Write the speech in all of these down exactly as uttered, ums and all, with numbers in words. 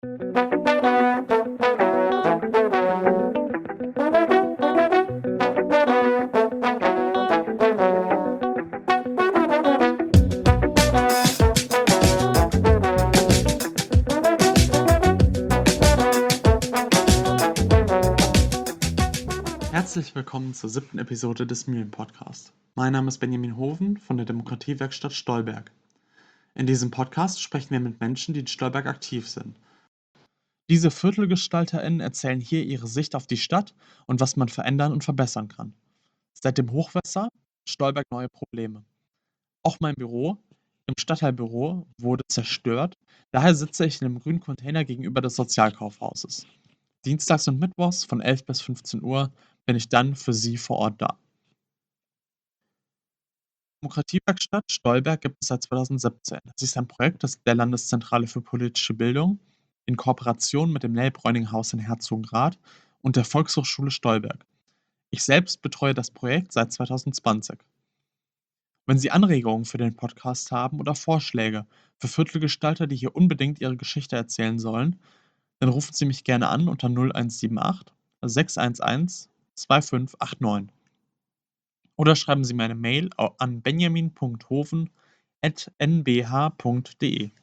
Herzlich willkommen zur siebten Episode des Mühlen-Podcast. Mein Name ist Benjamin Hoven von der Demokratiewerkstatt Stolberg. In diesem Podcast sprechen wir mit Menschen, die in Stolberg aktiv sind. Diese ViertelgestalterInnen erzählen hier ihre Sicht auf die Stadt und was man verändern und verbessern kann. Seit dem Hochwasser hat Stolberg neue Probleme. Auch mein Büro im Stadtteilbüro wurde zerstört, daher sitze ich in einem grünen Container gegenüber des Sozialkaufhauses. Dienstags und Mittwochs von elf bis fünfzehn Uhr bin ich dann für Sie vor Ort da. Die Demokratiewerkstatt Stolberg gibt es seit zweitausendsiebzehn. Sie ist ein Projekt des- der Landeszentrale für politische Bildung in Kooperation mit dem Nell-Bräuning-Haus in Herzogenrath und der Volkshochschule Stolberg. Ich selbst betreue das Projekt seit zweitausendzwanzig. Wenn Sie Anregungen für den Podcast haben oder Vorschläge für Viertelgestalter, die hier unbedingt ihre Geschichte erzählen sollen, dann rufen Sie mich gerne an unter null eins sieben acht sechs eins eins zwei fünf acht neun oder schreiben Sie mir eine Mail au- an benjamin punkt hoven at n b h punkt d e.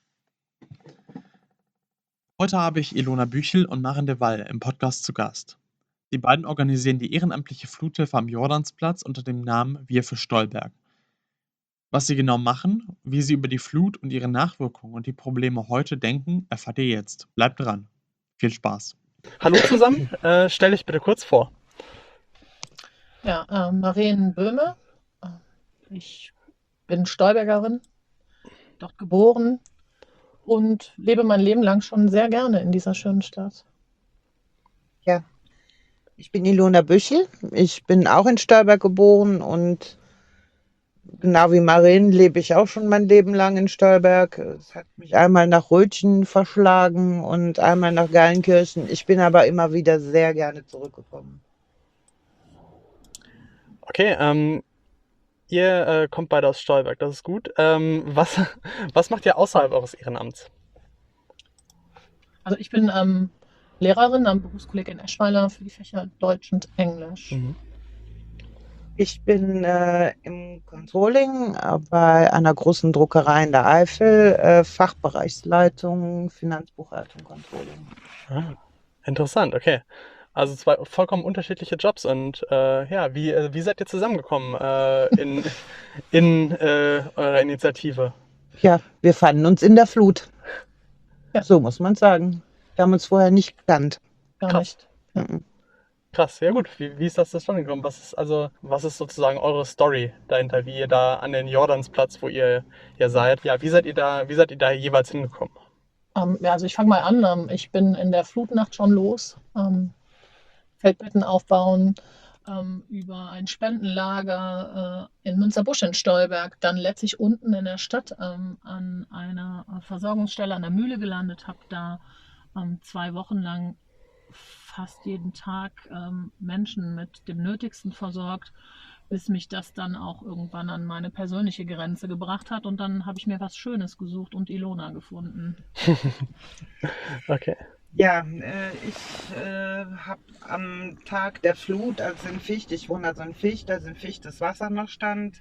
Heute habe ich Ilona Büchel und Maren de Waal im Podcast zu Gast. Die beiden organisieren die ehrenamtliche Fluthilfe am Jordansplatz unter dem Namen Wir für Stolberg. Was sie genau machen, wie sie über die Flut und ihre Nachwirkungen und die Probleme heute denken, erfahrt ihr jetzt. Bleibt dran. Viel Spaß. Hallo zusammen, äh, stell dich bitte kurz vor. Ja, äh, Maren Böhme. Äh, Ich bin Stolbergerin, dort geboren und lebe mein Leben lang schon sehr gerne in dieser schönen Stadt. Ja, ich bin Ilona Büchel. Ich bin auch in Stolberg geboren und genau wie Maren lebe ich auch schon mein Leben lang in Stolberg. Es hat mich einmal nach Rötchen verschlagen und einmal nach Geilenkirchen. Ich bin aber immer wieder sehr gerne zurückgekommen. Okay, ähm, ihr äh, kommt beide aus Stolberg, das ist gut. Ähm, was, was macht ihr außerhalb eures Ehrenamts? Also ich bin ähm, Lehrerin am Berufskolleg in Eschweiler für die Fächer Deutsch und Englisch. Mhm. Ich bin äh, im Controlling äh, bei einer großen Druckerei in der Eifel, äh, Fachbereichsleitung, Finanzbuchhaltung, Controlling. Ah, interessant, okay. Also zwei vollkommen unterschiedliche Jobs und äh, ja, wie, äh, wie seid ihr zusammengekommen äh, in, in äh, eurer Initiative? Ja, wir fanden uns in der Flut. Ja. So muss man sagen. Wir haben uns vorher nicht gekannt. Gar Krass. nicht. Mhm. Krass, ja gut. Wie, wie ist das zustande gekommen? Was ist also, was ist sozusagen eure Story dahinter, wie ihr da an den Jordansplatz, wo ihr, ihr seid, ja, wie seid ihr da, wie seid ihr da jeweils hingekommen? Ähm, ja, also ich fange mal an. Ähm, ich bin in der Flutnacht schon los. Ähm, Feldbetten aufbauen, ähm, über ein Spendenlager äh, in Münsterbusch in Stolberg, dann letztlich unten in der Stadt ähm, an einer äh, Versorgungsstelle an der Mühle gelandet, habe da ähm, zwei Wochen lang fast jeden Tag ähm, Menschen mit dem Nötigsten versorgt, bis mich das dann auch irgendwann an meine persönliche Grenze gebracht hat und dann habe ich mir was Schönes gesucht und Ilona gefunden. Okay. Ja, äh, ich äh, habe am Tag der Flut, als in Ficht, ich wohne also in Ficht, als in Ficht das Wasser noch stand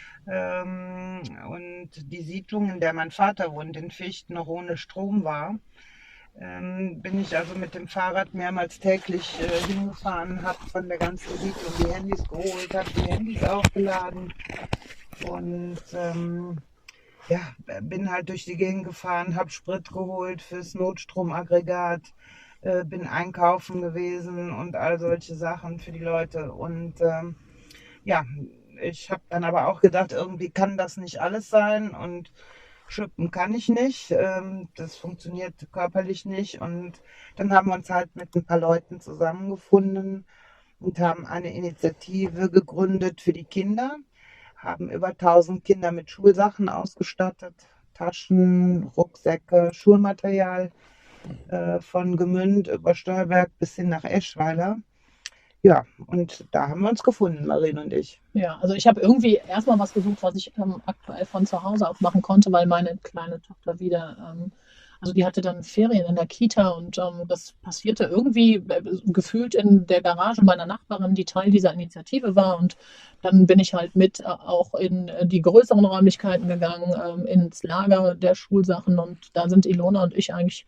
ähm, und die Siedlung, in der mein Vater wohnt, in Ficht, noch ohne Strom war, ähm, bin ich also mit dem Fahrrad mehrmals täglich äh, hingefahren, habe von der ganzen Siedlung die Handys geholt, habe die Handys aufgeladen und ähm, ja, bin halt durch die Gegend gefahren, habe Sprit geholt fürs Notstromaggregat, äh, bin einkaufen gewesen und all solche Sachen für die Leute. Und ähm, ja, ich habe dann aber auch gedacht, irgendwie kann das nicht alles sein und schippen kann ich nicht. Ähm, das funktioniert körperlich nicht. Und dann haben wir uns halt mit ein paar Leuten zusammengefunden und haben eine Initiative gegründet für die Kinder. Haben über tausend Kinder mit Schulsachen ausgestattet, Taschen, Rucksäcke, Schulmaterial äh, von Gemünd über Stolberg bis hin nach Eschweiler. Ja, und da haben wir uns gefunden, Maren und ich. Ja, also ich habe irgendwie erstmal was gesucht, was ich ähm, aktuell von zu Hause aus machen konnte, weil meine kleine Tochter wieder ähm, Also die hatte dann Ferien in der Kita und ähm, das passierte irgendwie äh, gefühlt in der Garage meiner Nachbarin, die Teil dieser Initiative war. Und dann bin ich halt mit äh, auch in äh, die größeren Räumlichkeiten gegangen, ähm, ins Lager der Schulsachen. Und da sind Ilona und ich eigentlich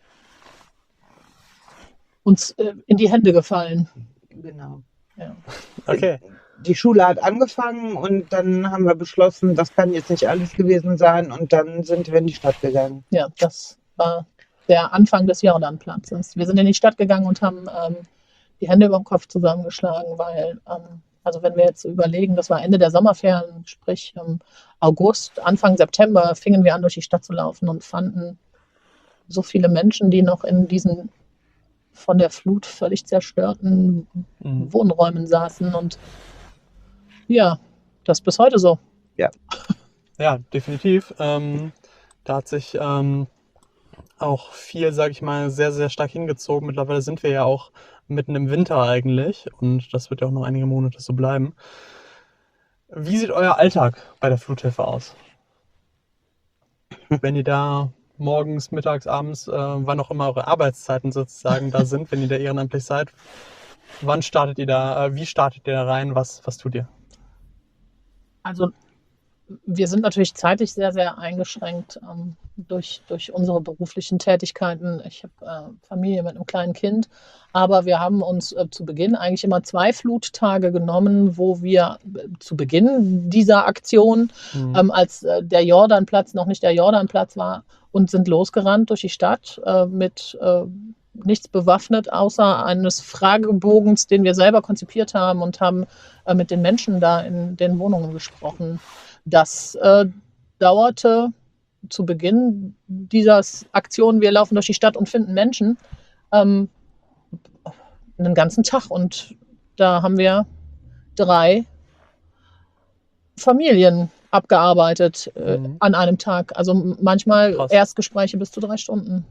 uns äh, in die Hände gefallen. Genau. Ja. Okay. Die Schule hat angefangen und dann haben wir beschlossen, das kann jetzt nicht alles gewesen sein und dann sind wir in die Stadt gegangen. Ja, das war der Anfang des Jordanplatzes. Wir sind in die Stadt gegangen und haben ähm, die Hände über dem Kopf zusammengeschlagen, weil, ähm, also wenn wir jetzt überlegen, das war Ende der Sommerferien, sprich ähm, August, Anfang September, fingen wir an, durch die Stadt zu laufen und fanden so viele Menschen, die noch in diesen von der Flut völlig zerstörten Mhm. Wohnräumen saßen. Und ja, das ist bis heute so. Ja, definitiv. Ähm, da hat sich ähm, auch viel, sage ich mal, sehr, sehr stark hingezogen. Mittlerweile sind wir ja auch mitten im Winter eigentlich und das wird ja auch noch einige Monate so bleiben. Wie sieht euer Alltag bei der Fluthilfe aus? Wenn ihr da morgens, mittags, abends, äh, wann auch immer eure Arbeitszeiten sozusagen da sind, wenn ihr da ehrenamtlich seid, wann startet ihr da, äh, wie startet ihr da rein, was, was tut ihr? Also wir sind natürlich zeitlich sehr, sehr eingeschränkt ähm, durch, durch unsere beruflichen Tätigkeiten. Ich habe äh, Familie mit einem kleinen Kind, aber wir haben uns äh, zu Beginn eigentlich immer zwei Fluttage genommen, wo wir äh, zu Beginn dieser Aktion, Mhm. ähm, als äh, der Jordanplatz noch nicht der Jordanplatz war, und sind losgerannt durch die Stadt äh, mit äh, nichts bewaffnet, außer eines Fragebogens, den wir selber konzipiert haben, und haben äh, mit den Menschen da in den Wohnungen gesprochen. Das äh, dauerte zu Beginn dieser Aktion, wir laufen durch die Stadt und finden Menschen, ähm, einen ganzen Tag. Und da haben wir drei Familien abgearbeitet äh, Mhm. an einem Tag. Also m- manchmal Krass. Erstgespräche bis zu drei Stunden.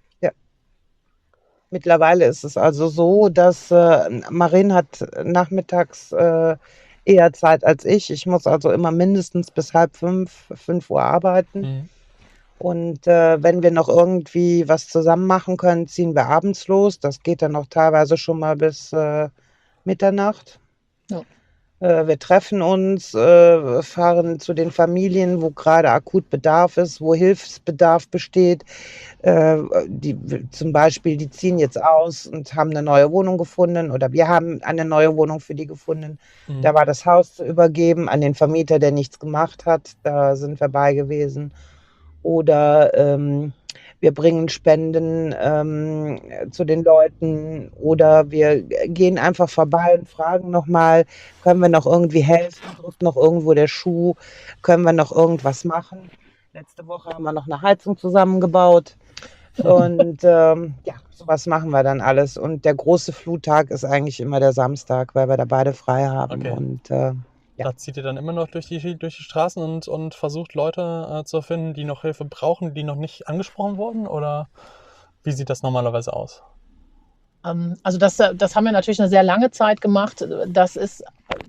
Mittlerweile ist es also so, dass äh, Marin hat nachmittags äh, eher Zeit als ich. Ich muss also immer mindestens bis halb fünf, fünf Uhr arbeiten. Mhm. Und äh, wenn wir noch irgendwie was zusammen machen können, ziehen wir abends los. Das geht dann auch teilweise schon mal bis äh, Mitternacht. Ja. Äh, wir treffen uns, äh, fahren zu den Familien, wo gerade akut Bedarf ist, wo Hilfsbedarf besteht. Äh, die, zum Beispiel, die ziehen jetzt aus und haben eine neue Wohnung gefunden oder wir haben eine neue Wohnung für die gefunden. Mhm. Da war das Haus zu übergeben an den Vermieter, der nichts gemacht hat. Da sind wir bei gewesen. Oder ähm, wir bringen Spenden ähm, zu den Leuten oder wir gehen einfach vorbei und fragen nochmal, können wir noch irgendwie helfen, drückt noch irgendwo der Schuh, können wir noch irgendwas machen. Letzte Woche haben wir noch eine Heizung zusammengebaut und ähm, ja, sowas machen wir dann alles. Und der große Fluttag ist eigentlich immer der Samstag, weil wir da beide frei haben. Okay. Und äh, ja. Da zieht ihr dann immer noch durch die, durch die Straßen und, und versucht Leute äh, zu finden, die noch Hilfe brauchen, die noch nicht angesprochen wurden? Oder wie sieht das normalerweise aus? Ähm, also das, das haben wir natürlich eine sehr lange Zeit gemacht. Das ist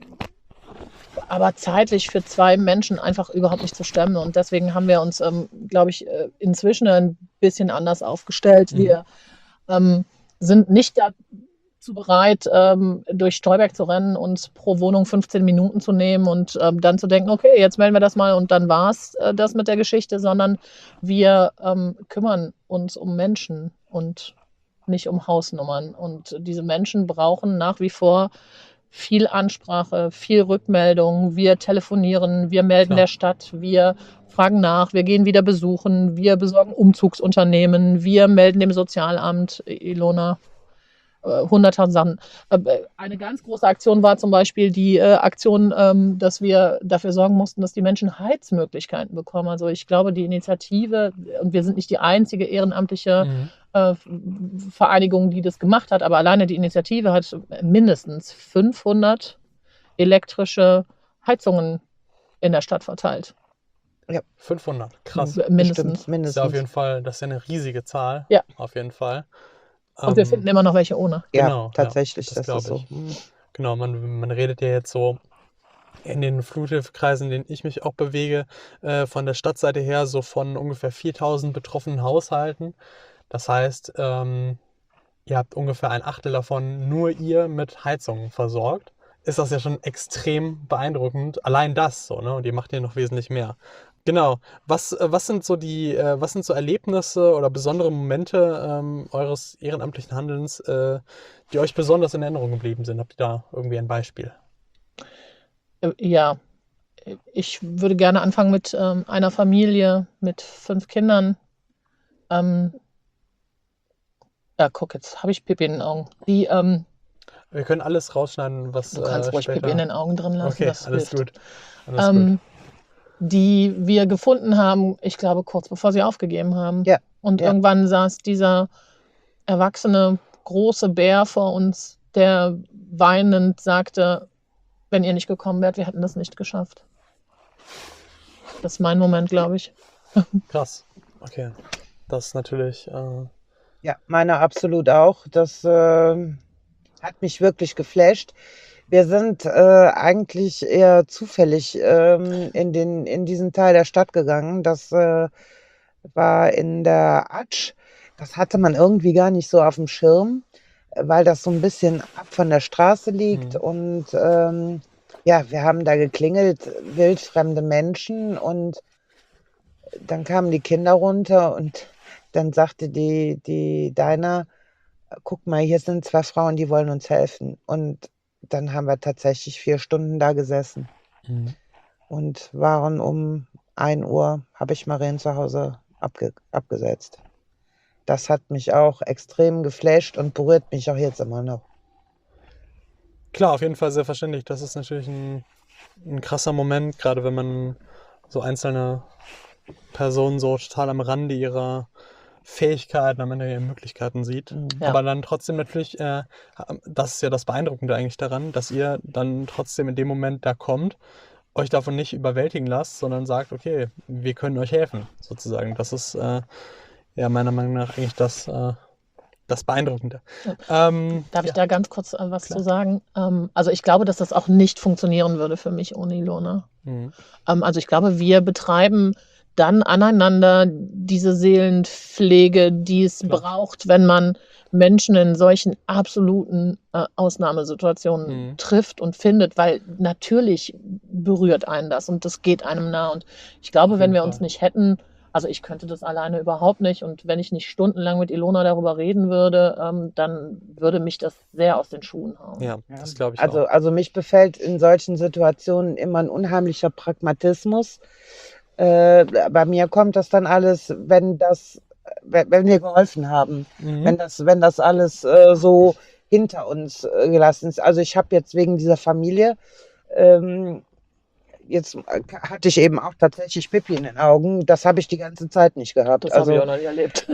aber zeitlich für zwei Menschen einfach überhaupt nicht zu stemmen. Und deswegen haben wir uns, ähm, glaube ich, äh, inzwischen ein bisschen anders aufgestellt. Mhm. Wir ähm, sind nicht dazu bereit, ähm, durch Stolberg zu rennen, uns pro Wohnung fünfzehn Minuten zu nehmen und ähm, dann zu denken, okay, jetzt melden wir das mal und dann war es äh, das mit der Geschichte, sondern wir ähm, kümmern uns um Menschen und nicht um Hausnummern. Und diese Menschen brauchen nach wie vor viel Ansprache, viel Rückmeldung. Wir telefonieren, wir melden Klar. der Stadt, wir fragen nach, wir gehen wieder besuchen, wir besorgen Umzugsunternehmen, wir melden dem Sozialamt. Ilona, äh, hunderttausend Sachen. Äh, Eine ganz große Aktion war zum Beispiel die äh, Aktion, ähm, dass wir dafür sorgen mussten, dass die Menschen Heizmöglichkeiten bekommen. Also ich glaube, die Initiative, und wir sind nicht die einzige ehrenamtliche Mhm. äh, Vereinigung, die das gemacht hat, aber alleine die Initiative hat mindestens fünfhundert elektrische Heizungen in der Stadt verteilt. fünfhundert, krass. M- Mindestens. Bestimmt, Das ist mindestens. ja auf jeden Fall, das ist ja eine riesige Zahl. Ja. Auf jeden Fall. Und wir Ähm, finden immer noch welche ohne. Ja, genau, ja, tatsächlich, das das glaub ist so. ich. Mhm. Genau, man, man redet ja jetzt so in den Fluthilfekreisen, in denen ich mich auch bewege, äh, von der Stadtseite her so von ungefähr viertausend betroffenen Haushalten. Das heißt, ähm, ihr habt ungefähr ein Achtel davon nur ihr mit Heizungen versorgt. Ist das ja schon extrem beeindruckend. Allein das so, ne? Und ihr macht ja noch wesentlich mehr. Genau. Was, äh, was sind so die, äh, was sind so Erlebnisse oder besondere Momente ähm, eures ehrenamtlichen Handelns, äh, die euch besonders in Erinnerung geblieben sind? Habt ihr da irgendwie ein Beispiel? Äh, Ja, ich würde gerne anfangen mit ähm, einer Familie mit fünf Kindern. Ähm, ja, guck, jetzt habe ich Pipi in den Augen. Die, ähm, Wir können alles rausschneiden, was du kannst äh, ruhig Pipi in später. den Augen drin lassen, Okay, das alles hilft. gut. Alles gut. Ähm, die wir gefunden haben, ich glaube, kurz bevor sie aufgegeben haben. Ja, Und ja. irgendwann saß dieser erwachsene große Bär vor uns, der weinend sagte, wenn ihr nicht gekommen wärt, wir hätten das nicht geschafft. Das ist mein Moment, glaube ich. Krass. Okay. Das ist natürlich. Äh, Ja, meiner absolut auch. Das äh, hat mich wirklich geflasht. Wir sind äh, eigentlich eher zufällig ähm, in, den, in diesen Teil der Stadt gegangen. Das äh, war in der Atsch. Das hatte man irgendwie gar nicht so auf dem Schirm, äh, weil das so ein bisschen ab von der Straße liegt. Mhm. Und ähm, ja, wir haben da geklingelt, wildfremde Menschen. Und dann kamen die Kinder runter und dann sagte die, die Deiner, guck mal, hier sind zwei Frauen, die wollen uns helfen. Und dann haben wir tatsächlich vier Stunden da gesessen Mhm. und waren um ein Uhr, habe ich Maren zu Hause abge abgesetzt. Das hat mich auch extrem geflasht und berührt mich auch jetzt immer noch. Klar, auf jeden Fall sehr verständlich. Das ist natürlich ein, ein krasser Moment, gerade wenn man so einzelne Personen so total am Rande ihrer Fähigkeiten, am Ende ihrer Möglichkeiten sieht. Mhm. Ja. Aber dann trotzdem natürlich, äh, das ist ja das Beeindruckende eigentlich daran, dass ihr dann trotzdem in dem Moment da kommt, euch davon nicht überwältigen lasst, sondern sagt, okay, wir können euch helfen, sozusagen. Das ist äh, ja meiner Meinung nach eigentlich das, äh, das Beeindruckende. Ähm, Darf ich ja, da ganz kurz äh, was klar. zu sagen? Ähm, also ich glaube, dass das auch nicht funktionieren würde für mich ohne Ilona. Mhm. Ähm, also ich glaube, wir betreiben dann aneinander diese Seelenpflege, die es Klar. braucht, wenn man Menschen in solchen absoluten äh, Ausnahmesituationen Mhm. trifft und findet, weil natürlich berührt einen das und das geht einem nah. Und ich glaube, Auf wenn jeden wir uns Fall. nicht hätten, also ich könnte das alleine überhaupt nicht und wenn ich nicht stundenlang mit Ilona darüber reden würde, ähm, dann würde mich das sehr aus den Schuhen hauen. Ja, Ja, das glaube ich also, auch. also mich befällt in solchen Situationen immer ein unheimlicher Pragmatismus. Äh, bei mir kommt das dann alles, wenn das, wenn, wenn wir geholfen haben, Mhm. wenn das, wenn das alles äh, so hinter uns äh, gelassen ist. Also ich habe jetzt wegen dieser Familie, ähm, jetzt äh, hatte ich eben auch tatsächlich Pipi in den Augen. Das habe ich die ganze Zeit nicht gehabt. Das habe ich Also, auch noch nie erlebt.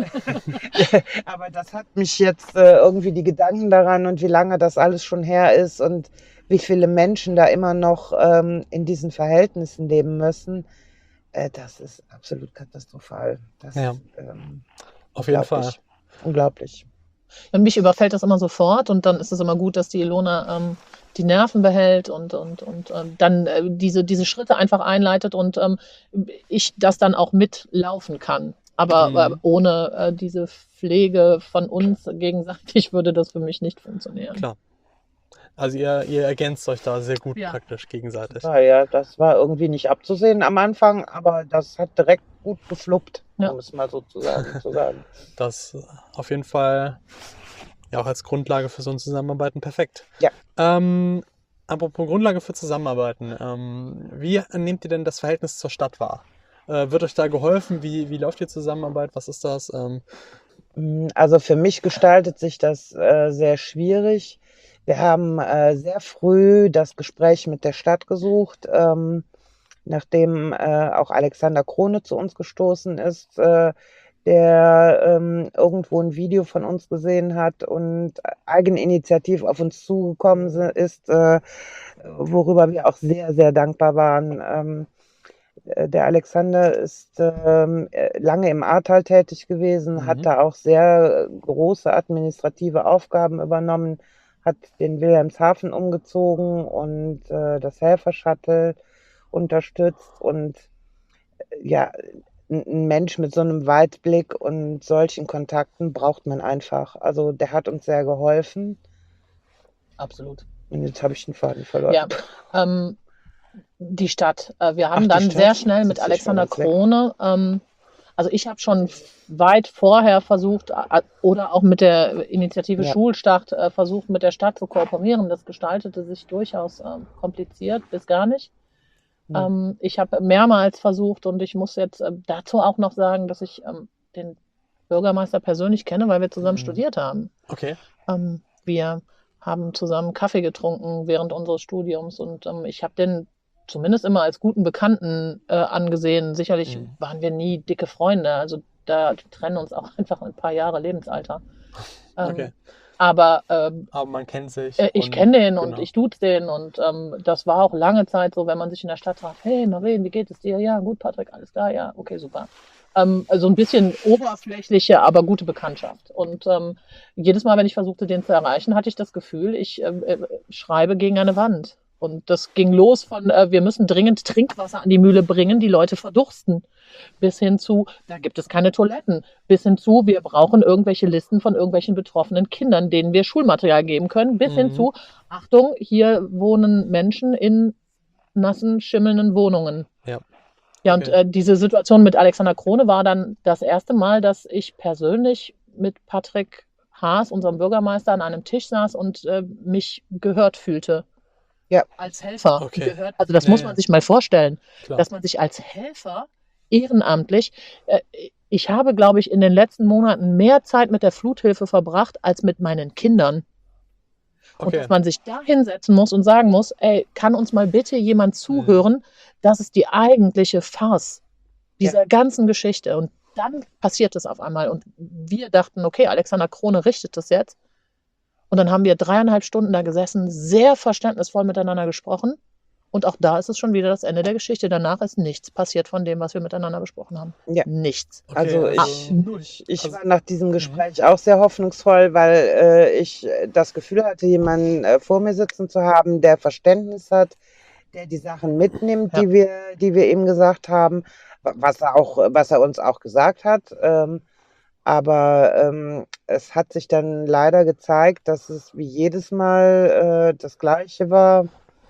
aber das hat mich jetzt äh, irgendwie die Gedanken daran und wie lange das alles schon her ist und wie viele Menschen da immer noch ähm, in diesen Verhältnissen leben müssen. Äh, das ist absolut katastrophal. Das Ja, ist ähm, auf jeden Fall. unglaublich. Unglaublich. Und mich überfällt das immer sofort und dann ist es immer gut, dass die Ilona ähm, die Nerven behält und, und, und ähm, dann äh, diese, diese Schritte einfach einleitet und ähm, ich das dann auch mitlaufen kann. Aber äh, Mhm. ohne äh, diese Pflege von uns gegenseitig würde das für mich nicht funktionieren. Klar. Also ihr, ihr ergänzt euch da sehr gut Ja. praktisch gegenseitig. Ja, ja, das war irgendwie nicht abzusehen am Anfang, aber das hat direkt gut gefluppt, Ja. um es mal so zu sagen. Zu sagen. Das äh, auf jeden Fall ja auch als Grundlage für so ein Zusammenarbeiten perfekt. Ja. Ähm, apropos Grundlage für Zusammenarbeiten, ähm, wie nehmt ihr denn das Verhältnis zur Stadt wahr? Äh, wird euch da geholfen? Wie, wie läuft die Zusammenarbeit? Was ist das? Ähm, Mm, Also für mich gestaltet sich das äh, sehr schwierig. Wir haben äh, sehr früh das Gespräch mit der Stadt gesucht, ähm, nachdem äh, auch Alexander Krone zu uns gestoßen ist, äh, der ähm, irgendwo ein Video von uns gesehen hat und eigeninitiativ auf uns zugekommen si- ist, äh, worüber wir auch sehr, sehr dankbar waren. Ähm, äh, Der Alexander ist ähm, äh, lange im Ahrtal tätig gewesen, hat Mhm. da auch sehr äh, große administrative Aufgaben übernommen, hat den Wilhelmshaven umgezogen und äh, das Helfer-Shuttle unterstützt. Und äh, ja, ein ein Mensch mit so einem Weitblick und solchen Kontakten braucht man einfach. Also der hat uns sehr geholfen. Absolut. Und jetzt habe ich den Faden verloren. Ja, ähm, die Stadt. Äh, wir haben Ach, die dann Stadt? sehr schnell mit Siehst du, ich war Alexander ganz weg. Krone, ähm, also ich habe schon weit vorher versucht, äh, oder auch mit der Initiative Ja. Schulstart äh, versucht, mit der Stadt zu kooperieren. Das gestaltete sich durchaus ähm, kompliziert bis gar nicht. Hm. Ähm, ich habe mehrmals versucht und ich muss jetzt äh, dazu auch noch sagen, dass ich ähm, den Bürgermeister persönlich kenne, weil wir zusammen Mhm. studiert haben. Okay. Ähm, wir haben zusammen Kaffee getrunken während unseres Studiums und ähm, ich habe den zumindest immer als guten Bekannten äh, angesehen. Sicherlich Mhm. waren wir nie dicke Freunde, also da trennen uns auch einfach ein paar Jahre Lebensalter. Ähm, Okay. Aber ähm, Aber man kennt sich. äh, ich und- kenne den und genau. ich duze den und ähm, das war auch lange Zeit so, wenn man sich in der Stadt traf, hey Maren, wie geht es dir? Ja, gut, Patrick, alles klar, ja, okay, super. Ähm, also ein bisschen oberflächliche, aber gute Bekanntschaft. Und ähm, jedes Mal, wenn ich versuchte, den zu erreichen, hatte ich das Gefühl, ich ähm, äh, schreibe gegen eine Wand. Und das ging los von, äh, wir müssen dringend Trinkwasser an die Mühle bringen, die Leute verdursten, bis hin zu, da gibt es keine Toiletten, bis hin zu, wir brauchen irgendwelche Listen von irgendwelchen betroffenen Kindern, denen wir Schulmaterial geben können, bis hin Mhm. zu, Achtung, hier wohnen Menschen in nassen, schimmelnden Wohnungen. Ja. Ja, und Okay. äh, diese Situation mit Alexander Krone war dann das erste Mal, dass ich persönlich mit Patrick Haas, unserem Bürgermeister, an einem Tisch saß und äh, mich gehört fühlte. Ja. Als Helfer. Okay. Gehört. Also das Ja, muss ja. man sich mal vorstellen, Klar. dass man sich als Helfer ehrenamtlich, äh, ich habe, glaube ich, in den letzten Monaten mehr Zeit mit der Fluthilfe verbracht als mit meinen Kindern. Und Okay. dass man sich da hinsetzen muss und sagen muss, ey, kann uns mal bitte jemand zuhören? Das ist die eigentliche Farce dieser ganzen Geschichte. Und dann passiert es auf einmal. Und wir dachten, okay, Alexander Krone richtet das jetzt. Und dann haben wir dreieinhalb Stunden da gesessen, sehr verständnisvoll miteinander gesprochen. Und auch da ist es schon wieder das Ende der Geschichte. Danach ist nichts passiert von dem, was wir miteinander besprochen haben. Ja. Nichts. Okay, Also also- ich, null. ich, ich also- war nach diesem Gespräch auch sehr hoffnungsvoll, weil äh, ich äh, das Gefühl hatte, jemanden äh, vor mir sitzen zu haben, der Verständnis hat, der die Sachen mitnimmt, Ja. die wir, die wir ihm gesagt haben, wa- was er auch, was er uns auch gesagt hat. Ähm, aber ähm, es hat sich dann leider gezeigt, dass es wie jedes Mal äh, das Gleiche war.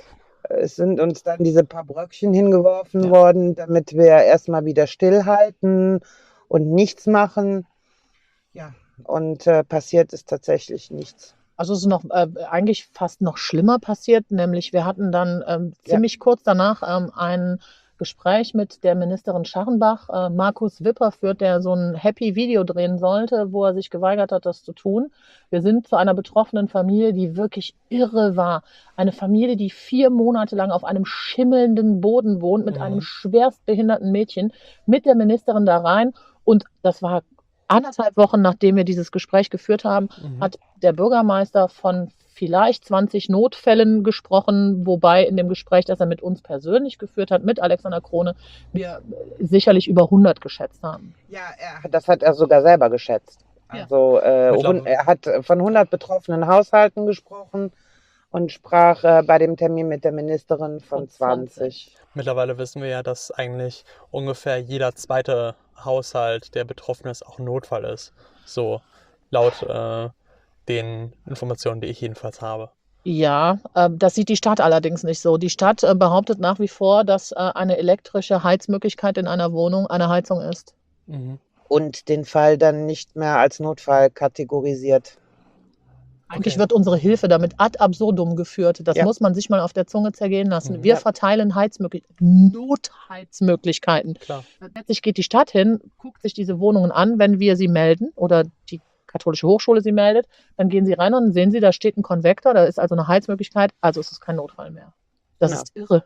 Es sind uns dann diese paar Bröckchen hingeworfen Ja. worden, damit wir erstmal wieder stillhalten und nichts machen. Ja, und äh, passiert ist tatsächlich nichts. Also es ist noch äh, eigentlich fast noch schlimmer passiert, nämlich wir hatten dann ähm, Ja. ziemlich kurz danach ähm, ein Gespräch mit der Ministerin Scharrenbach. Äh, Markus Wipper führt, der so ein Happy-Video drehen sollte, wo er sich geweigert hat, das zu tun. Wir sind zu einer betroffenen Familie, die wirklich irre war. Eine Familie, die vier Monate lang auf einem schimmelnden Boden wohnt, mit Mhm. einem schwerstbehinderten Mädchen, mit der Ministerin da rein. Und das war anderthalb Wochen, nachdem wir dieses Gespräch geführt haben, Mhm. hat der Bürgermeister von vielleicht zwanzig Notfällen gesprochen, wobei in dem Gespräch, das er mit uns persönlich geführt hat, mit Alexander Krone, wir sicherlich über hundert geschätzt haben. Ja, er, das hat er sogar selber geschätzt. Ja. Also äh, Mittlerweile- hun- er hat von hundert betroffenen Haushalten gesprochen und sprach äh, bei dem Termin mit der Ministerin von Von zwanzig. Mittlerweile wissen wir ja, dass eigentlich ungefähr jeder zweite Haushalt, der betroffen ist, auch ein Notfall ist. So laut äh, den Informationen, die ich jedenfalls habe. Ja, äh, das sieht die Stadt allerdings nicht so. Die Stadt äh, behauptet nach wie vor, dass äh, eine elektrische Heizmöglichkeit in einer Wohnung eine Heizung ist. Mhm. Und den Fall dann nicht mehr als Notfall kategorisiert. Eigentlich Okay. wird unsere Hilfe damit ad absurdum geführt. Das Ja. muss man sich mal auf der Zunge zergehen lassen. Mhm. Wir Ja. verteilen Heizmöglichkeiten, Notheizmöglichkeiten. Klar. Letztlich geht die Stadt hin, guckt sich diese Wohnungen an, wenn wir sie melden oder die katholische Hochschule sie meldet. Dann gehen sie rein und dann sehen sie, da steht ein Konvektor, da ist also eine Heizmöglichkeit, also ist es kein Notfall mehr. Das Ja. ist irre.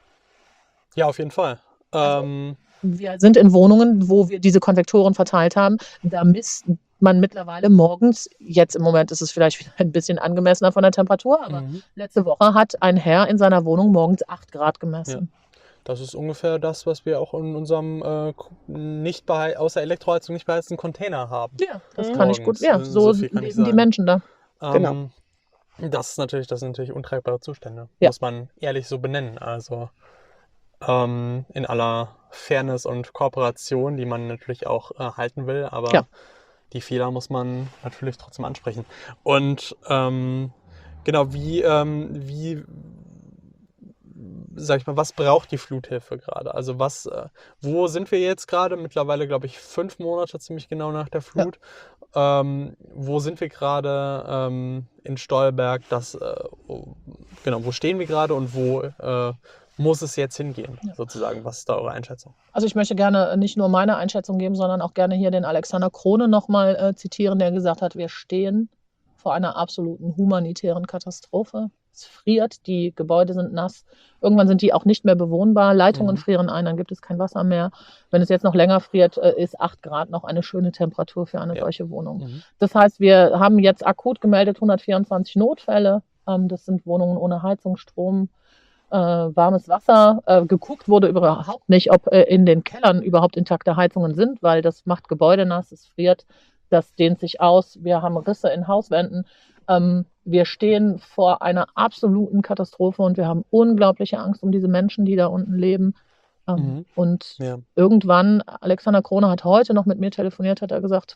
Ja, auf jeden Fall. Also- Ähm, Wir sind in Wohnungen, wo wir diese Konvektoren verteilt haben. Da misst man mittlerweile morgens, jetzt im Moment ist es vielleicht wieder ein bisschen angemessener von der Temperatur, aber mhm. letzte Woche hat ein Herr in seiner Wohnung morgens acht Grad gemessen. Das ist ungefähr das, was wir auch in unserem äh, nicht behei- außer Elektroheizung nicht beheizten Container haben. Ja, das Mhm. kann ich gut. Morgens, Ja, äh, so, so viel kann ich leben die sagen. Menschen da. Genau. Ähm, Das ist natürlich, das sind natürlich untragbare Zustände, Ja. muss man ehrlich so benennen. Also ähm, in aller Fairness und Kooperation, die man natürlich auch äh, halten will, aber Ja. die Fehler muss man natürlich trotzdem ansprechen. Und ähm, genau, wie, ähm, wie, sag ich mal, was braucht die Fluthilfe gerade? Also was, äh, wo sind wir jetzt gerade? Mittlerweile, glaube ich, fünf Monate ziemlich genau nach der Flut. Ähm, wo sind wir gerade ähm, in Stolberg? Das, äh, oh, genau, wo stehen wir gerade und wo äh, muss es jetzt hingehen, Ja. sozusagen? Was ist da eure Einschätzung? Also ich möchte gerne nicht nur meine Einschätzung geben, sondern auch gerne hier den Alexander Krone nochmal äh, zitieren, der gesagt hat, wir stehen vor einer absoluten humanitären Katastrophe. Es friert, die Gebäude sind nass. Irgendwann sind die auch nicht mehr bewohnbar. Leitungen Mhm. frieren ein, dann gibt es kein Wasser mehr. Wenn es jetzt noch länger friert, äh, ist acht Grad noch eine schöne Temperatur für eine Ja. solche Wohnung. Mhm. Das heißt, wir haben jetzt akut gemeldet hundertvierundzwanzig Notfälle. Ähm, das sind Wohnungen ohne Heizung, Strom, äh, warmes Wasser. Äh, geguckt wurde überhaupt nicht, ob äh, in den Kellern überhaupt intakte Heizungen sind, weil das macht Gebäude nass, es friert, das dehnt sich aus. Wir haben Risse in Hauswänden. Ähm, wir stehen vor einer absoluten Katastrophe und wir haben unglaubliche Angst um diese Menschen, die da unten leben. Ähm, Mhm. Und Ja. irgendwann, Alexander Krone hat heute noch mit mir telefoniert, hat er gesagt,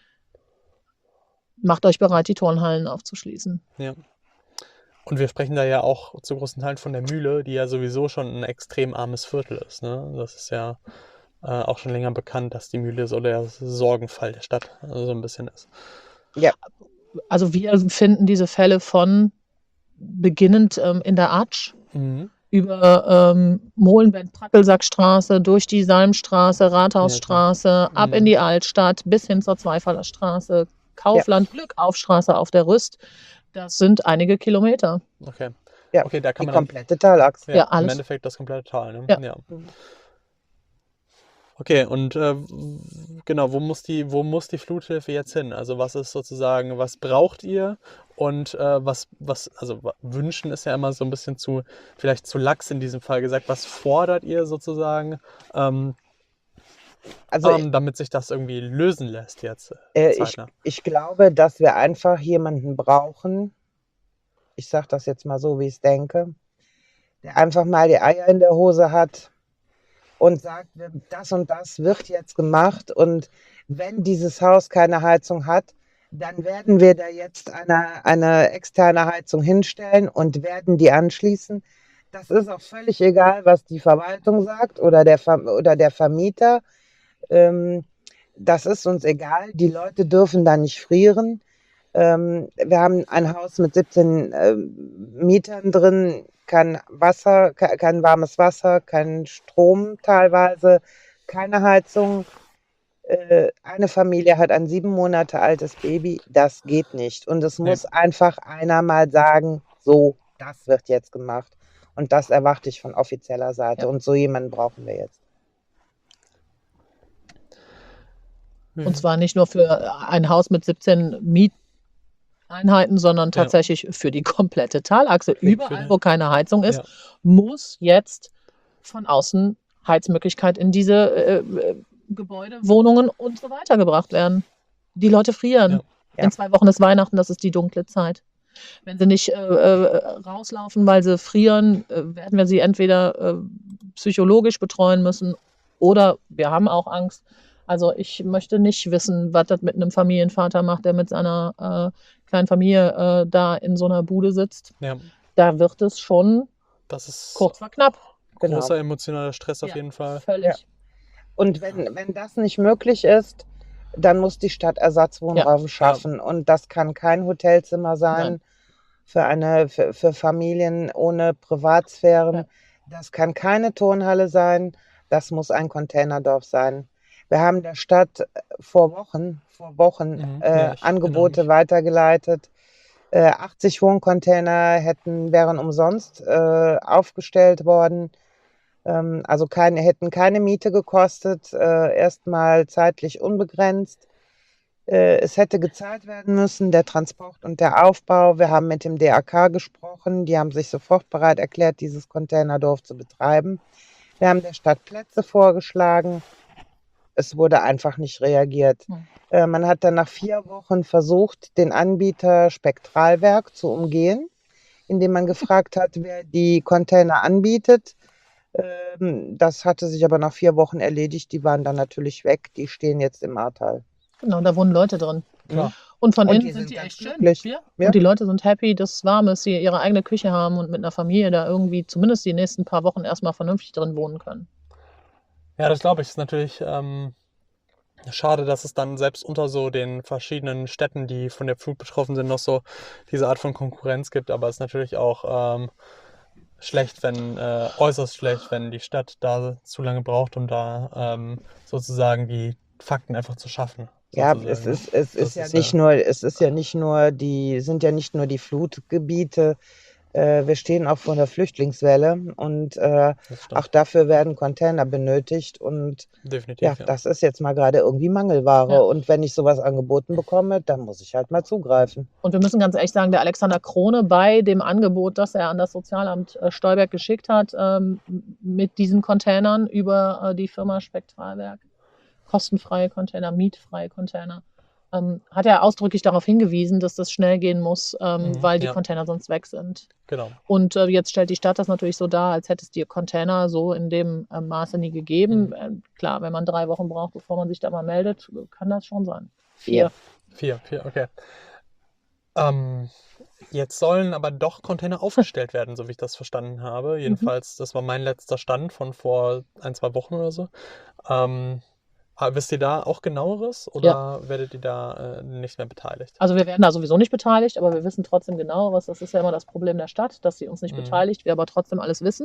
macht euch bereit, die Turnhallen aufzuschließen. Ja. Und wir sprechen da ja auch zu großen Teilen von der Mühle, die ja sowieso schon ein extrem armes Viertel ist. Ne? Das ist ja äh, auch schon länger bekannt, dass die Mühle so der Sorgenfall der Stadt also so ein bisschen ist. Also wir finden diese Fälle von beginnend ähm, in der Atsch Mhm. über ähm, Molenbeek-Prackelsackstraße, durch die Salmstraße, Rathausstraße, ab Mhm. in die Altstadt, bis hin zur Zweifaller Straße, Kaufland, Glückaufstraße auf der Rüst. Das sind einige Kilometer. Okay. Ja, Okay, da kann die man dann, komplette Talachse. ja, Ja, im alles. Endeffekt das komplette Tal. Ne? Ja. Ja. Okay, und äh, w- genau, wo muss die, wo muss die Fluthilfe jetzt hin? Also was ist sozusagen, was braucht ihr? Und äh, was, was, also wa- wünschen ist ja immer so ein bisschen zu, vielleicht zu lax in diesem Fall gesagt, was fordert ihr sozusagen, ähm, Also ähm, damit sich das irgendwie lösen lässt jetzt äh, ich, zeitnah? ich glaube, dass wir einfach jemanden brauchen, ich sage das jetzt mal so, wie ich es denke, der einfach mal die Eier in der Hose hat und sagt, das und das wird jetzt gemacht und wenn dieses Haus keine Heizung hat, dann werden wir da jetzt eine, eine externe Heizung hinstellen und werden die anschließen. Das ist auch völlig egal, was die Verwaltung sagt oder der, Ver oder der Vermieter. Ähm, das ist uns egal. Die Leute dürfen da nicht frieren. Ähm, wir haben ein Haus mit siebzehn ähm, Mietern drin, kein Wasser, ke- kein warmes Wasser, kein Strom teilweise, keine Heizung. Äh, eine Familie hat ein sieben Monate altes Baby. Das geht nicht. Und es Nee. muss einfach einer mal sagen, so, das wird jetzt gemacht. Und das erwarte ich von offizieller Seite. Ja. Und so jemanden brauchen wir jetzt. Und zwar nicht nur für ein Haus mit siebzehn Mieteinheiten, sondern Ja. tatsächlich für die komplette Talachse. Für die- Überall, wo keine Heizung ist, Ja. muss jetzt von außen Heizmöglichkeit in diese äh, äh, Gebäude, Wohnungen und so weiter gebracht werden. Die Leute frieren. Ja. Ja. In zwei Wochen ist Weihnachten, das ist die dunkle Zeit. Wenn sie nicht äh, äh, rauslaufen, weil sie frieren, äh, werden wir sie entweder äh, psychologisch betreuen müssen oder wir haben auch Angst. Also ich möchte nicht wissen, was das mit einem Familienvater macht, der mit seiner äh, kleinen Familie äh, da in so einer Bude sitzt. Ja, Da wird es schon das ist kurz vor knapp. Genau. großer emotionaler Stress auf Ja. jeden Fall. Völlig. Ja. Und wenn, wenn das nicht möglich ist, dann muss die Stadt Ersatzwohnraum schaffen. Und das kann kein Hotelzimmer sein Nein. für, eine, für, für Familien ohne Privatsphären. Ja. Das kann keine Turnhalle sein. Das muss ein Containerdorf sein. Wir haben der Stadt vor Wochen, vor Wochen Mhm. äh, Ja, ich erinnere Angebote mich. weitergeleitet. Äh, achtzig Wohncontainer hätten, wären umsonst äh, aufgestellt worden. Ähm, also keine, hätten keine Miete gekostet, äh, erstmal zeitlich unbegrenzt. Äh, es hätte gezahlt werden müssen, der Transport und der Aufbau. Wir haben mit dem D A K gesprochen, die haben sich sofort bereit erklärt, dieses Containerdorf zu betreiben. Wir haben der Stadt Plätze vorgeschlagen. es wurde einfach nicht reagiert. Hm. Äh, man hat dann nach vier Wochen versucht, den Anbieter Spektralwerk zu umgehen, indem man gefragt hat, wer die Container anbietet. Ähm, das hatte sich aber nach vier Wochen erledigt. Die waren dann natürlich weg. Die stehen jetzt im Ahrtal. Genau, da wohnen Leute drin. Klar. Und von Und innen die sind sind die ganz echt schön. glücklich. Ja. Ja. Und die Leute sind happy, dass es warm ist, sie ihre eigene Küche haben und mit einer Familie da irgendwie zumindest die nächsten paar Wochen erstmal vernünftig drin wohnen können. Ja, das glaube ich. Ist natürlich ähm, schade, dass es dann selbst unter so den verschiedenen Städten, die von der Flut betroffen sind, noch so diese Art von Konkurrenz gibt. Aber es ist natürlich auch ähm, schlecht, wenn, äh, äußerst schlecht, wenn die Stadt da zu lange braucht, um da ähm, sozusagen die Fakten einfach zu schaffen. Ja, sozusagen, es ne? ist, es Das ist ja ist, nicht äh, nur, es ist ja nicht nur die, sind ja nicht nur die Flutgebiete. Äh, wir stehen auch vor der Flüchtlingswelle und äh, Das auch stimmt. dafür werden Container benötigt. Und ja, Definitiv, ja. das ist jetzt mal gerade irgendwie Mangelware. Ja. Und wenn ich sowas angeboten bekomme, dann muss ich halt mal zugreifen. Und wir müssen ganz ehrlich sagen, der Alexander Krone bei dem Angebot, das er an das Sozialamt äh, Stolberg geschickt hat, ähm, mit diesen Containern über äh, die Firma Spektralwerk, kostenfreie Container, mietfreie Container, ähm, hat er ausdrücklich darauf hingewiesen, dass das schnell gehen muss, ähm, Mhm, weil die ja. Container sonst weg sind. Genau. Und äh, jetzt stellt die Stadt das natürlich so dar, als hätte es die Container so in dem äh, Maße nie gegeben. Mhm. Äh, klar, wenn man drei Wochen braucht, bevor man sich da mal meldet, kann das schon sein. Vier. Ja. Vier, vier, okay. Ähm, jetzt sollen aber doch Container aufgestellt werden, so wie ich das verstanden habe. Jedenfalls, das war mein letzter Stand von vor ein, zwei Wochen oder so. Ähm, aber wisst ihr da auch genaueres oder werdet ihr da äh, nicht mehr beteiligt? Also wir werden da sowieso nicht beteiligt, aber wir wissen trotzdem genau, was das ist ja immer das Problem der Stadt, dass sie uns nicht Mhm. beteiligt, wir aber trotzdem alles wissen.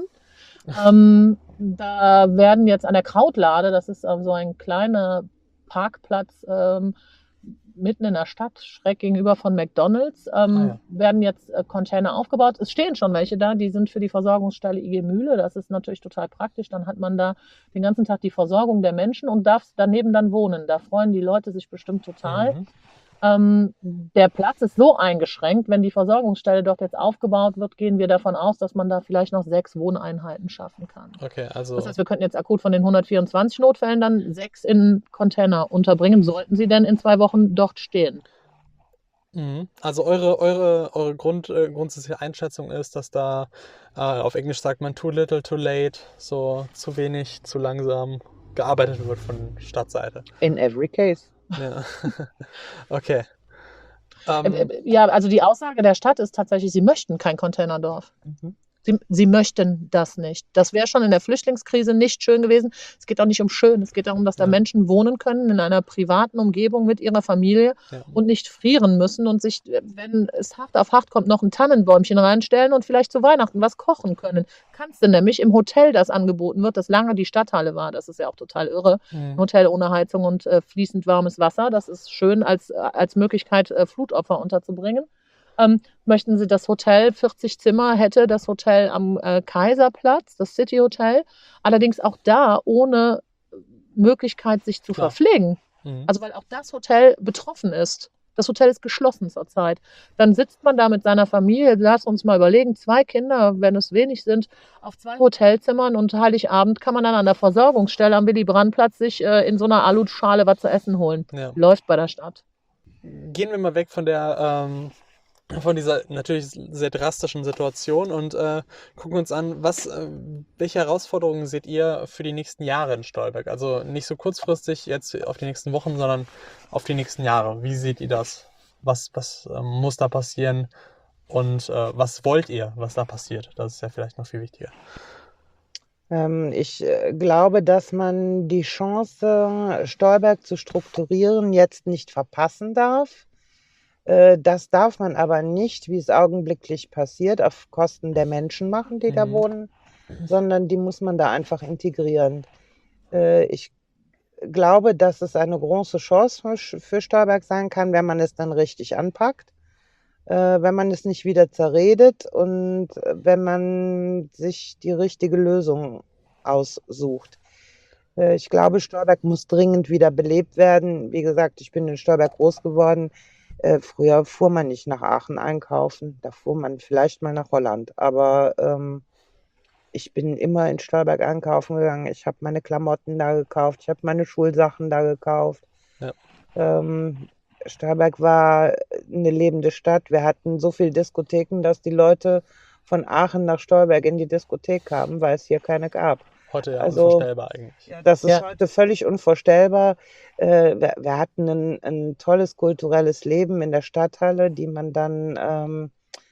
ähm, da werden jetzt an der Krautlade, das ist äh, so ein kleiner Parkplatz ähm, mitten in der Stadt, schräg gegenüber von McDonalds, ähm, Ah, ja. werden jetzt äh, Container aufgebaut. Es stehen schon welche da, die sind für die Versorgungsstelle I G Mühle. Das ist natürlich total praktisch. Dann hat man da den ganzen Tag die Versorgung der Menschen und darf daneben dann wohnen. Da freuen die Leute sich bestimmt total. Mhm. Ähm, der Platz ist so eingeschränkt, wenn die Versorgungsstelle dort jetzt aufgebaut wird, gehen wir davon aus, dass man da vielleicht noch sechs Wohneinheiten schaffen kann. Okay, also Das heißt, wir könnten jetzt akut von den hundertvierundzwanzig Notfällen dann sechs in Container unterbringen, sollten sie denn in zwei Wochen dort stehen. Mhm. Also eure, eure, eure Grund, äh, grundsätzliche Einschätzung ist, dass da, äh, auf Englisch sagt man too little, too late, so zu wenig, zu langsam gearbeitet wird von Stadtseite. In every case. Ja. Okay. Äh, Ähm, äh, Ja, also die Aussage der Stadt ist tatsächlich, sie möchten kein Containerdorf. mhm. Sie, sie möchten das nicht. Das wäre schon in der Flüchtlingskrise nicht schön gewesen. Es geht auch nicht um schön. Es geht darum, dass da Ja. Menschen wohnen können in einer privaten Umgebung mit ihrer Familie Ja. und nicht frieren müssen und sich, wenn es hart auf hart kommt, noch ein Tannenbäumchen reinstellen und vielleicht zu Weihnachten was kochen können. Kannst du nämlich im Hotel, das angeboten wird, das lange die Stadthalle war, das ist ja auch total irre, ein Mhm. Hotel ohne Heizung und äh, fließend warmes Wasser, das ist schön als, als Möglichkeit, äh, Flutopfer unterzubringen. Ähm, möchten Sie das Hotel, vierzig Zimmer hätte das Hotel am äh, Kaiserplatz, das City Hotel, allerdings auch da ohne Möglichkeit, sich zu Klar. verpflegen. Mhm. Also weil auch das Hotel betroffen ist. Das Hotel ist geschlossen zurzeit. Dann sitzt man da mit seiner Familie, lass uns mal überlegen, zwei Kinder, wenn es wenig sind, auf zwei Hotelzimmern und Heiligabend kann man dann an der Versorgungsstelle am Willy-Brandt-Platz sich äh, in so einer Aluschale was zu essen holen. Ja. Läuft bei der Stadt. Gehen wir mal weg von der ähm, von dieser natürlich sehr drastischen Situation und äh, gucken uns an, was, äh, welche Herausforderungen seht ihr für die nächsten Jahre in Stolberg? Also nicht so kurzfristig jetzt auf die nächsten Wochen, sondern auf die nächsten Jahre. Wie seht ihr das? Was, was äh, muss da passieren? Und äh, was wollt ihr, was da passiert? Das ist ja vielleicht noch viel wichtiger. Ähm, ich äh, glaube, dass man die Chance, Stolberg zu strukturieren, jetzt nicht verpassen darf. Äh, das darf man aber nicht, wie es augenblicklich passiert, auf Kosten der Menschen machen, die da Mhm. wohnen, sondern die muss man da einfach integrieren. Äh, ich glaube, dass es eine große Chance für, Sch- für Stolberg sein kann, wenn man es dann richtig anpackt, äh, wenn man es nicht wieder zerredet und äh, wenn man sich die richtige Lösung aussucht. Äh, Ich glaube, Stolberg muss dringend wieder belebt werden. Wie gesagt, ich bin in Stolberg groß geworden. Äh, Früher fuhr man nicht nach Aachen einkaufen, da fuhr man vielleicht mal nach Holland. Aber ähm, ich bin immer in Stolberg einkaufen gegangen. Ich habe meine Klamotten da gekauft. Ich habe meine Schulsachen da gekauft. Ja. Ähm, Stolberg war eine lebende Stadt. Wir hatten so viele Diskotheken, dass die Leute von Aachen nach Stolberg in die Diskothek kamen, weil es hier keine gab. Heute ja Also, unvorstellbar eigentlich. Ja, Das ist Ja. heute völlig unvorstellbar. Äh, wir, wir hatten ein, ein tolles kulturelles Leben in der Stadthalle, die man dann ähm,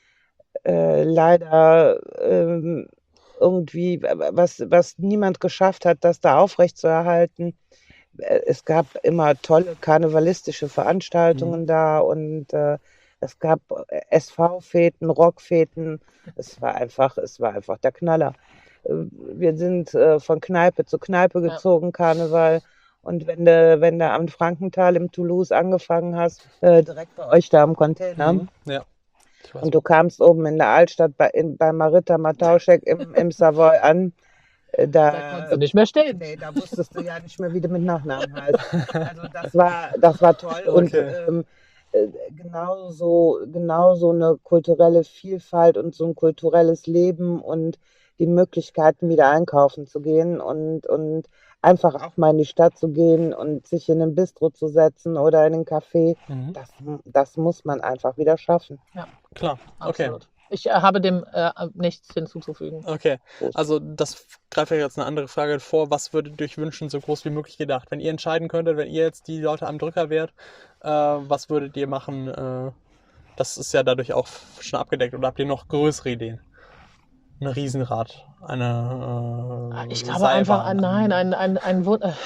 äh, leider ähm, irgendwie, was, was niemand geschafft hat, das da aufrechtzuerhalten. Äh, Es gab immer tolle karnevalistische Veranstaltungen da und äh, es gab S V-Feten, Rockfeten. Es war einfach, es war einfach der Knaller. Äh, Wir sind äh, von Kneipe zu Kneipe Ja. gezogen, Karneval. Und wenn du, wenn du am Frankenthal im Toulouse angefangen hast, äh, direkt bei euch da am Container, Mhm. Ja. Ich weiß und du kamst oben in der Altstadt bei, in, bei Marita Matauschek im, im Savoy an, äh, Da konntest du da, nicht mehr stehen. nee, da wusstest du ja nicht mehr, wie du mit Nachnamen heißt. Also das war, das war toll. Und Okay. ähm, äh, genauso, genauso eine kulturelle Vielfalt und so ein kulturelles Leben und die Möglichkeiten, wieder einkaufen zu gehen und, und einfach auch mal in die Stadt zu gehen und sich in ein Bistro zu setzen oder in einen Café. Mhm. Das, das muss man einfach wieder schaffen. Klar. Okay. Absolut. Ich äh, habe dem äh, nichts hinzuzufügen. Okay. Prost. Also das greift ja jetzt eine andere Frage vor. Was würdet ihr euch wünschen, so groß wie möglich gedacht? Wenn ihr entscheiden könntet, wenn ihr jetzt die Leute am Drücker wärt, äh, was würdet ihr machen? Äh, das ist ja dadurch auch schon abgedeckt. Oder habt ihr noch größere Ideen? Ein Riesenrad, eine äh, Ich glaube Seilbahn, einfach, ein, nein, ein- ein, ein, ein Wunder.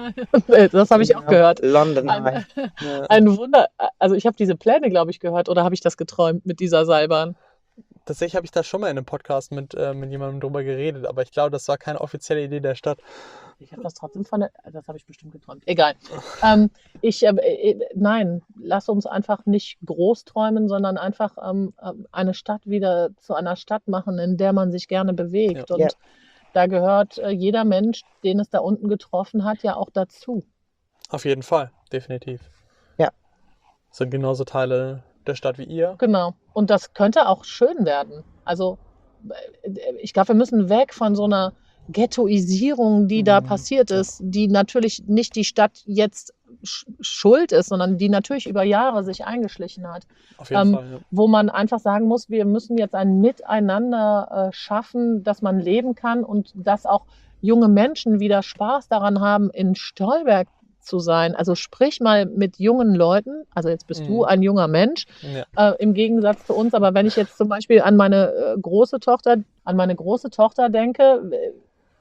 das habe ich auch gehört. London Eye. Ein, eine, ein Wunder. Also ich habe diese Pläne, glaube ich, gehört. Oder habe ich das geträumt mit dieser Seilbahn? Tatsächlich habe ich da schon mal in einem Podcast mit, äh, mit jemandem drüber geredet, aber ich glaube, das war keine offizielle Idee der Stadt. Ich habe das trotzdem von der, das habe ich bestimmt geträumt. Egal. Ähm, ich, äh, äh, nein, lass uns einfach nicht groß träumen, sondern einfach ähm, äh, eine Stadt wieder zu einer Stadt machen, in der man sich gerne bewegt. Ja. Und Ja. da gehört äh, jeder Mensch, den es da unten getroffen hat, ja auch dazu. Auf jeden Fall, definitiv. Ja. Sind genauso Teile der Stadt wie ihr. Genau. Und das könnte auch schön werden. Also äh, ich glaube, wir müssen weg von so einer Ghettoisierung, die da Mhm. passiert ist, die natürlich nicht die Stadt jetzt sch- schuld ist, sondern die natürlich über Jahre sich eingeschlichen hat. Auf jeden Ähm, Fall. Ja. Wo man einfach sagen muss, wir müssen jetzt ein Miteinander äh, schaffen, dass man leben kann und dass auch junge Menschen wieder Spaß daran haben, in Stolberg zu sein. Also sprich mal mit jungen Leuten, also jetzt bist Mhm. du ein junger Mensch, Ja. äh, im Gegensatz zu uns, aber wenn ich jetzt zum Beispiel an meine äh, große Tochter, an meine große Tochter denke, äh,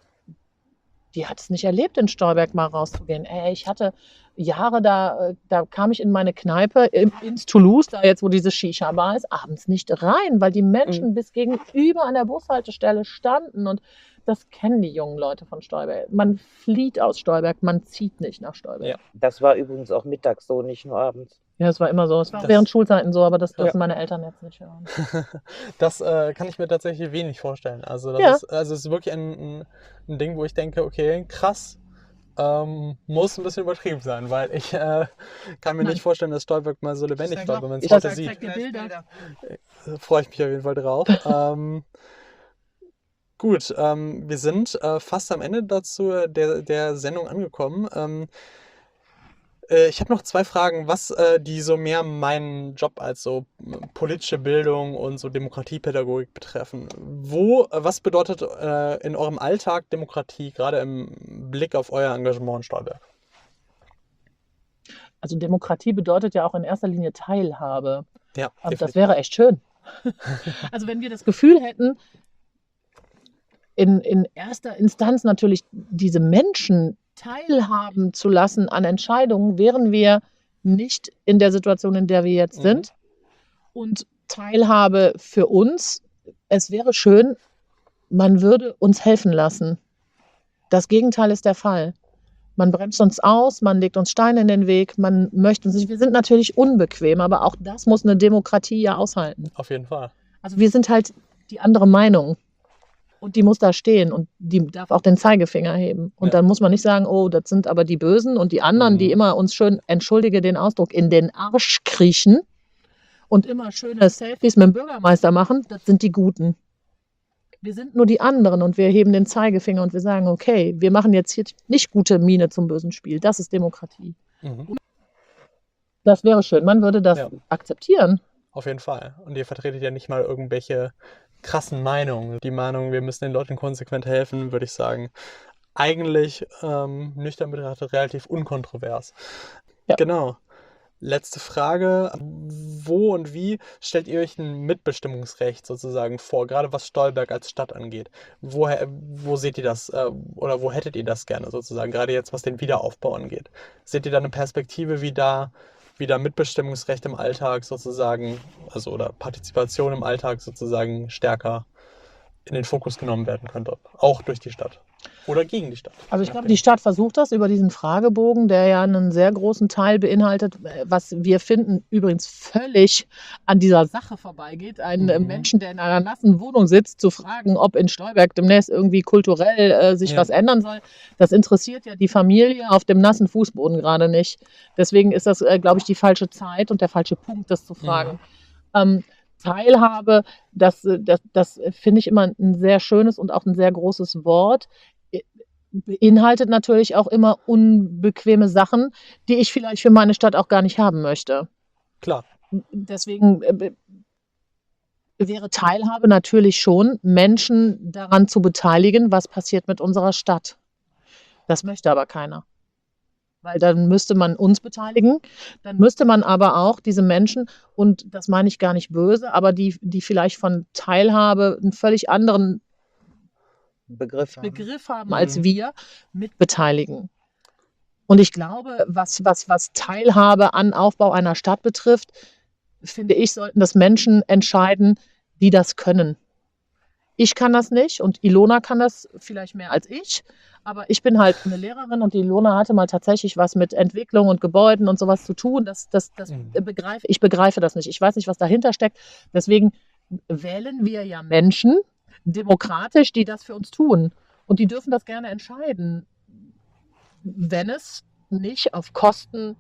die hat es nicht erlebt, in Stolberg mal rauszugehen. Ey, ich hatte Jahre da, äh, da kam ich in meine Kneipe in, ins Toulouse, da jetzt, wo diese Shisha-Bar ist, abends nicht rein, weil die Menschen bis gegenüber an der Bushaltestelle standen. Und das kennen die jungen Leute von Stolberg. Man flieht aus Stolberg, man zieht nicht nach Stolberg. Ja. Das war übrigens auch mittags so, nicht nur abends. Ja, es war immer so. Es war auch Das- während Schulzeiten so, aber das dürfen Ja. meine Eltern jetzt nicht hören. Das äh, kann ich mir tatsächlich wenig vorstellen. Also das Ja. ist, also es ist wirklich ein, ein, ein Ding, wo ich denke, okay, krass, ähm, muss ein bisschen übertrieben sein, weil ich äh, kann mir Nein. nicht vorstellen, dass Stolberg mal so lebendig Sag war, doch, wenn man es ich heute sag- sieht. zeig dir Bilder. Äh, Freue ich mich auf jeden Fall drauf. ähm, gut, ähm, wir sind äh, fast am Ende dazu äh, der, der Sendung angekommen. Ähm, äh, ich habe noch zwei Fragen, was äh, die so mehr meinen Job als so äh, politische Bildung und so Demokratiepädagogik betreffen. Wo, äh, was bedeutet äh, in eurem Alltag Demokratie, gerade im Blick auf euer Engagement in Stolberg? Also Demokratie bedeutet ja auch in erster Linie Teilhabe. Ja, Und das definitiv. wäre echt schön. Also wenn wir das Gefühl hätten, in, in erster Instanz natürlich diese Menschen teilhaben zu lassen an Entscheidungen, wären wir nicht in der Situation, in der wir jetzt Mhm. sind. Und Teilhabe für uns, es wäre schön, man würde uns helfen lassen. Das Gegenteil ist der Fall. Man bremst uns aus, man legt uns Steine in den Weg, man möchte uns nicht. Wir sind natürlich unbequem, aber auch das muss eine Demokratie ja aushalten. Auf jeden Fall. Also wir sind halt die andere Meinung. Und die muss da stehen und die darf auch den Zeigefinger heben. Und Ja. dann muss man nicht sagen, oh, das sind aber die Bösen und die anderen, die Mhm. immer uns schön, entschuldige den Ausdruck, in den Arsch kriechen und immer schöne Selfies mit dem Bürgermeister machen, das sind die Guten. Wir sind nur die anderen und wir heben den Zeigefinger und wir sagen, okay, wir machen jetzt hier nicht gute Miene zum bösen Spiel. Das ist Demokratie. Mhm. Das wäre schön, man würde das Ja. akzeptieren. Auf jeden Fall. Und ihr vertretet ja nicht mal irgendwelche krassen Meinungen. Die Meinung, wir müssen den Leuten konsequent helfen, würde ich sagen, eigentlich ähm, nüchtern betrachtet relativ unkontrovers. Ja. Genau. Letzte Frage. Wo und wie stellt ihr euch ein Mitbestimmungsrecht sozusagen vor, gerade was Stolberg als Stadt angeht? Woher, wo seht ihr das äh, oder wo hättet ihr das gerne sozusagen, gerade jetzt was den Wiederaufbau angeht? Seht ihr da eine Perspektive, wie da, wie da Mitbestimmungsrecht im Alltag sozusagen, also oder Partizipation im Alltag sozusagen stärker in den Fokus genommen werden könnte, auch durch die Stadt oder gegen die Stadt? Also ich glaube, die Stadt versucht das über diesen Fragebogen, der ja einen sehr großen Teil beinhaltet, äh, was wir finden übrigens völlig an dieser Sache vorbeigeht. Einen äh, Mhm. Menschen, der in einer nassen Wohnung sitzt, zu fragen, ob in Stolberg demnächst irgendwie kulturell äh, sich Ja. was ändern soll, das interessiert ja die Familie auf dem nassen Fußboden gerade nicht. Deswegen ist das, äh, glaube ich, die falsche Zeit und der falsche Punkt, das zu fragen. Ähm, Teilhabe, das, äh, das, das finde ich immer ein sehr schönes und auch ein sehr großes Wort. Äh, Beinhaltet natürlich auch immer unbequeme Sachen, die ich vielleicht für meine Stadt auch gar nicht haben möchte. Klar. Deswegen äh, be- wäre Teilhabe natürlich schon, Menschen daran zu beteiligen, was passiert mit unserer Stadt. Das möchte aber keiner. Weil dann müsste man uns beteiligen, dann müsste man aber auch diese Menschen, und das meine ich gar nicht böse, aber die, die vielleicht von Teilhabe einen völlig anderen Begriff haben. Begriff haben als Mhm. wir, mitbeteiligen. Und ich glaube, was, was, was Teilhabe an Aufbau einer Stadt betrifft, finde ich, sollten das Menschen entscheiden, die das können. Ich kann das nicht und Ilona kann das vielleicht mehr als ich, aber ich bin halt eine Lehrerin und die Ilona hatte mal tatsächlich was mit Entwicklung und Gebäuden und sowas zu tun. Das, das, das Mhm. begreife, ich begreife das nicht. Ich weiß nicht, was dahinter steckt. Deswegen wählen wir ja Menschen demokratisch, die das für uns tun. Und die dürfen das gerne entscheiden, wenn es nicht auf Kosten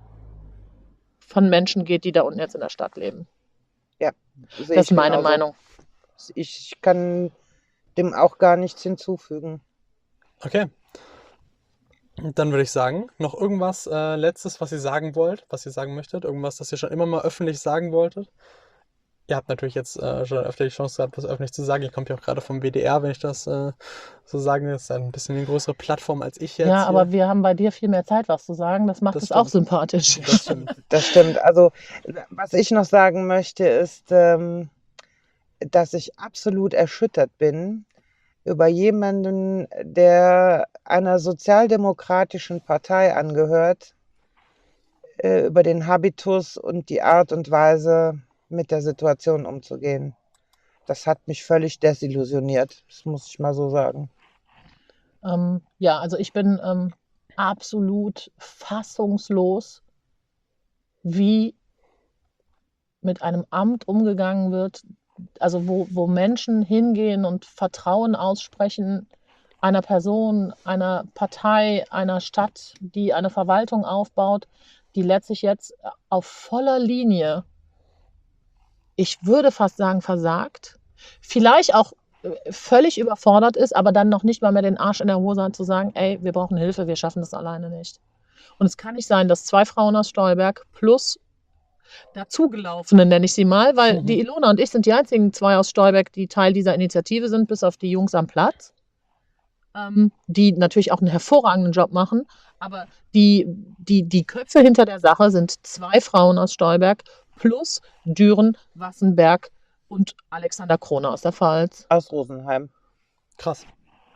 von Menschen geht, die da unten jetzt in der Stadt leben. Sehe Das ich ist meine genauso. Meinung. Ich kann dem auch gar nichts hinzufügen. Okay. Und dann würde ich sagen, noch irgendwas äh, Letztes, was ihr sagen wollt, was ihr sagen möchtet? Irgendwas, das ihr schon immer mal öffentlich sagen wolltet? Ihr habt natürlich jetzt äh, schon öfter die Chance gehabt, was öffentlich zu sagen. Ihr kommt ja auch gerade vom W D R, wenn ich das äh, so sagen. Das ist ein bisschen eine größere Plattform als ich jetzt. Ja, aber hier. wir haben bei dir viel mehr Zeit, was zu sagen. Das macht Das es auch stimmt. sympathisch. Das stimmt. Das stimmt. Also, was ich noch sagen möchte, ist, ähm, dass ich absolut erschüttert bin über jemanden, der einer sozialdemokratischen Partei angehört, äh, über den Habitus und die Art und Weise, mit der Situation umzugehen. Das hat mich völlig desillusioniert. Das muss ich mal so sagen. Ähm, ja, also ich bin ähm, absolut fassungslos, wie mit einem Amt umgegangen wird, also wo, wo Menschen hingehen und Vertrauen aussprechen einer Person, einer Partei, einer Stadt, die eine Verwaltung aufbaut, die letztlich jetzt auf voller Linie, ich würde fast sagen, versagt, vielleicht auch äh, völlig überfordert ist, aber dann noch nicht mal mehr den Arsch in der Hose hat zu sagen, ey, wir brauchen Hilfe, wir schaffen das alleine nicht. Und es kann nicht sein, dass zwei Frauen aus Stolberg plus dazugelaufene, nenne ich sie mal, weil Mhm. die Ilona und ich sind die einzigen zwei aus Stolberg, die Teil dieser Initiative sind, bis auf die Jungs am Platz, ähm, die natürlich auch einen hervorragenden Job machen, aber die, die, die Köpfe hinter der Sache sind zwei Frauen aus Stolberg plus Düren, Wassenberg und Alexander Krone aus der Pfalz. Aus Rosenheim. Krass.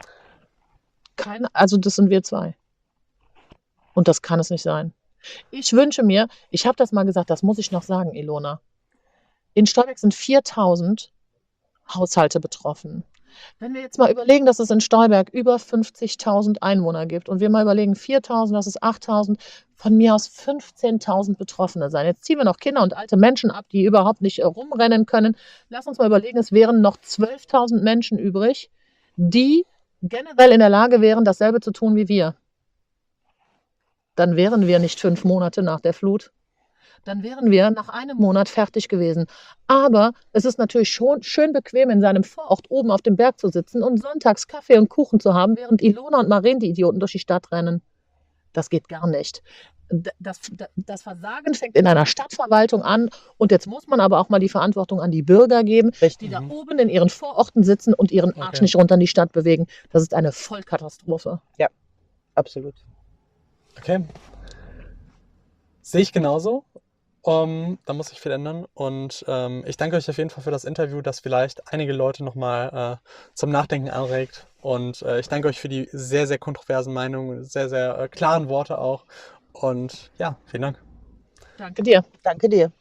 Kein, also das sind wir zwei. Und das kann es nicht sein. Ich wünsche mir, ich habe das mal gesagt, das muss ich noch sagen, Ilona. In Stolberg sind viertausend Haushalte betroffen. Wenn wir jetzt mal überlegen, dass es in Stolberg über fünfzigtausend Einwohner gibt und wir mal überlegen, viertausend, das ist achttausend, von mir aus fünfzehntausend Betroffene sein. Jetzt ziehen wir noch Kinder und alte Menschen ab, die überhaupt nicht äh, rumrennen können. Lass uns mal überlegen, es wären noch zwölftausend Menschen übrig, die generell in der Lage wären, dasselbe zu tun wie wir. Dann wären wir nicht fünf Monate nach der Flut. dann wären wir nach einem Monat fertig gewesen. Aber es ist natürlich schon schön bequem, in seinem Vorort oben auf dem Berg zu sitzen und sonntags Kaffee und Kuchen zu haben, während Ilona und Maren, die Idioten, durch die Stadt rennen. Das geht gar nicht. D- Das, das Versagen fängt in einer Stadtverwaltung an und jetzt muss man aber auch mal die Verantwortung an die Bürger geben, die Richtig. da Mhm. oben in ihren Vororten sitzen und ihren Arsch Okay. nicht runter in die Stadt bewegen. Das ist eine Vollkatastrophe. Absolut. Okay. Sehe ich genauso. Um, da muss sich viel ändern. Und ähm, ich danke euch auf jeden Fall für das Interview, das vielleicht einige Leute nochmal äh, zum Nachdenken anregt. Und äh, ich danke euch für die sehr, sehr kontroversen Meinungen, sehr, sehr äh, klaren Worte auch. Und ja, vielen Dank. Danke dir. Danke dir.